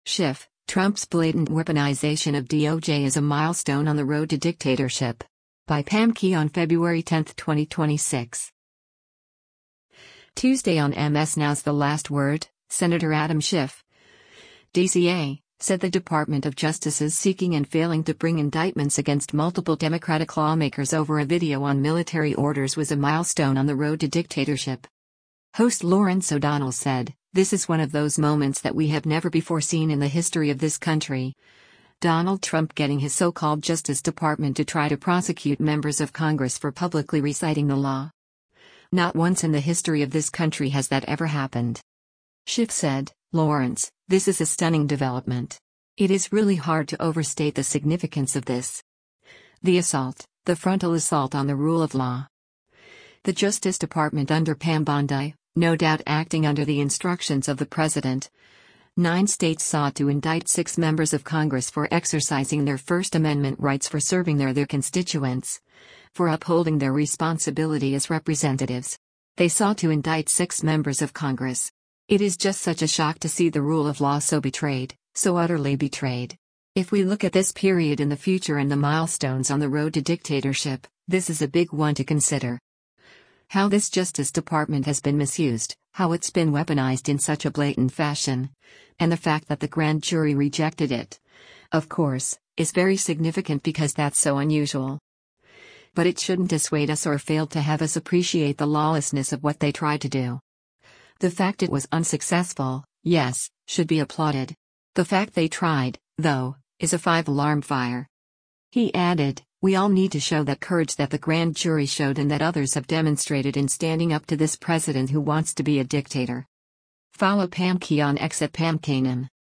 Schiff, Trump's blatant weaponization of DOJ is a milestone on the road to dictatorship. By Pam Key on February 10, 2026. Tuesday on MS Now's The Last Word, Senator Adam Schiff, DCA, said the Department of Justice's seeking and failing to bring indictments against multiple Democratic lawmakers over a video on military orders was a milestone on the road to dictatorship. Host Lawrence O'Donnell said, "This is one of those moments that we have never before seen in the history of this country. Donald Trump getting his so-called Justice Department to try to prosecute members of Congress for publicly reciting the law. Not once in the history of this country has that ever happened." Schiff said, "Lawrence, this is a stunning development. It is really hard to overstate the significance of this. The frontal assault on the rule of law. The Justice Department under Pam Bondi, no doubt acting under the instructions of the President. 9 states sought to indict 6 members of Congress for exercising their First Amendment rights, for serving their constituents, for upholding their responsibility as representatives. They sought to indict 6 members of Congress. It is just such a shock to see the rule of law so betrayed, so utterly betrayed. If we look at this period in the future and the milestones on the road to dictatorship, this is a big one to consider. How this Justice Department has been misused, how it's been weaponized in such a blatant fashion, and the fact that the grand jury rejected it, of course, is very significant because that's so unusual. But it shouldn't dissuade us or fail to have us appreciate the lawlessness of what they tried to do. The fact it was unsuccessful, yes, should be applauded. The fact they tried, though, is a 5-alarm fire." He added, "We all need to show that courage that the grand jury showed and that others have demonstrated in standing up to this president who wants to be a dictator." Follow Pam Key on X at Pam Kanan.